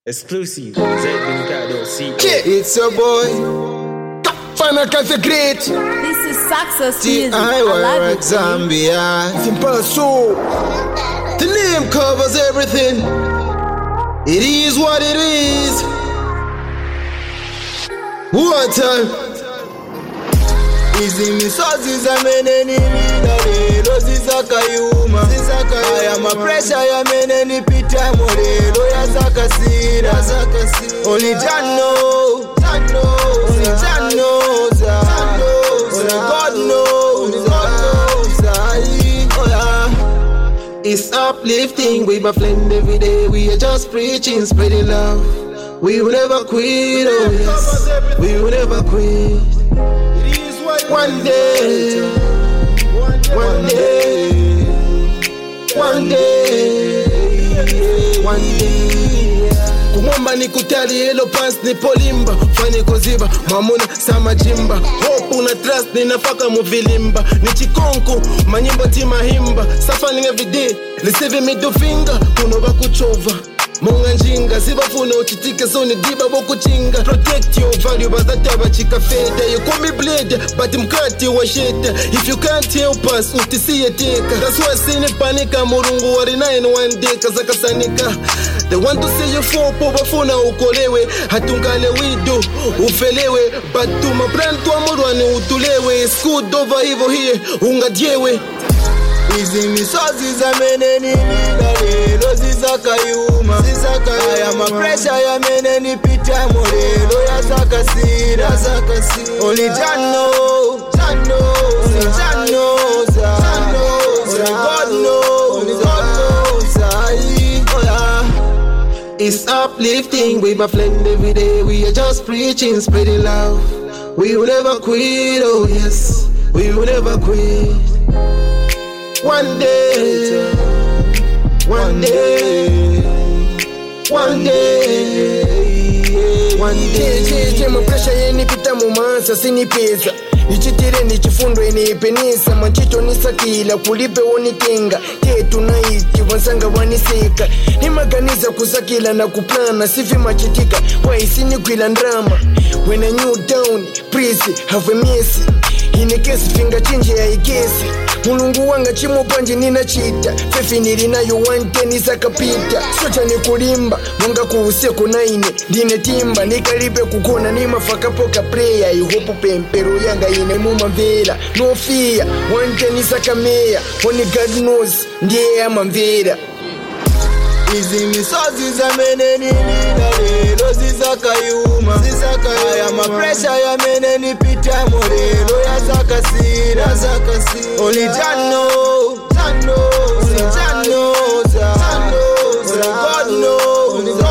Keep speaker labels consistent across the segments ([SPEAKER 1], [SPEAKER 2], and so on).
[SPEAKER 1] Exclusive. ZBK.co.
[SPEAKER 2] It's your boy. Final Great.
[SPEAKER 3] This is success music.
[SPEAKER 2] I
[SPEAKER 3] love it.
[SPEAKER 2] Zambia. Simple soul. The name covers everything. It is what it is. One time. Izi misozi zameneni lero zisakayuma aya mapresha yameneni pita morelo yazakasira only Jah knows only Jah knows only God knows oh yeah. It's uplifting, we my friend every day. We are just preaching, spreading love. We will never quit, oh yes. We will never quit. One day, one day, one day, one day. Kumomba ni kutali yellow pants ni polimba. Fani koziba, mamuna sama jimba. Hope una trust ni nafaka muvilimba. Ni chikonko, manyimbo timahimba. Suffering every day, receiving middle finger. Kunoba kuchova Monga njinga, sibafuna uchitike zoni diba boku chinga. Protect your value, bazataba chika feda. You call me blade, but mkati wa sheta. If you can't help us, utisiye teka. That's why sini panika, murungu warina in one day. Kazaka sanika, they want to see you fall, pobafuna ukolewe. Hatungale wido, ufelewe. But to my brand to amurwani utulewe. It's good over evil here, ungadiewe. Izi misozi zameneni lero zisakayuma aya mapresha yameneni pita morelo yazakasira only Jah knows only Jah knows only God knows oh yeah. It's uplifting, we my friend every day. We are just preaching, spreading love. We will never quit, oh yes. We will never quit. One day, one day, one day, one day. Mapresha yeni pita mumansa sinipeza. Nichitire nichifundo inipenisa. Manchicho nisakila kulipe wonikenga. Ketu naiti wansanga waniseka. Nimaganiza kusakila na kuplana. Sifi machitika waisini kwila ndrama. When I knew down, please have a mercy. Inekesi finga chinje ya ikesi. Mulungu wanga chimo panje nina chita. Fefi nilinayo wante nisakapita. Socha ni kulimba, mwanga kuhuseko naine. Dine timba, nikalipe kukona nima fakapoka prayer. Ihopu pempero yanga ine muma vela. No fear, wante nisakamea. Only God knows, ndiye ama mvera. Izi misozi zameneni lero zisakayuma aya mapresha yameneni pita morelo yazakasira only Jah knows only Jah knows only God knows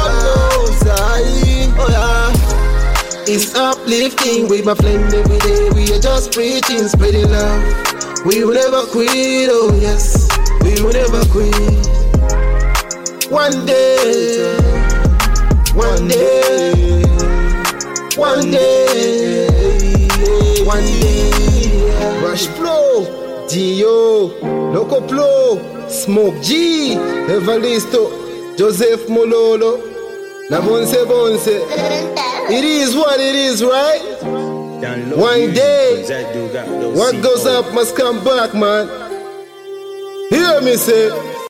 [SPEAKER 2] oh yeah. It's uplifting, we my friend every day. We are just preaching, spreading love. We will never quit, oh yes. We will never quit. One day, one day, one day, one day. Rush Flow, Dio, Loco Flow, Smoke G, Evaristo, Joseph Mololo, na Bonse Bonse. It is what it is, right? One day, what goes up must come back, man. Hear me say.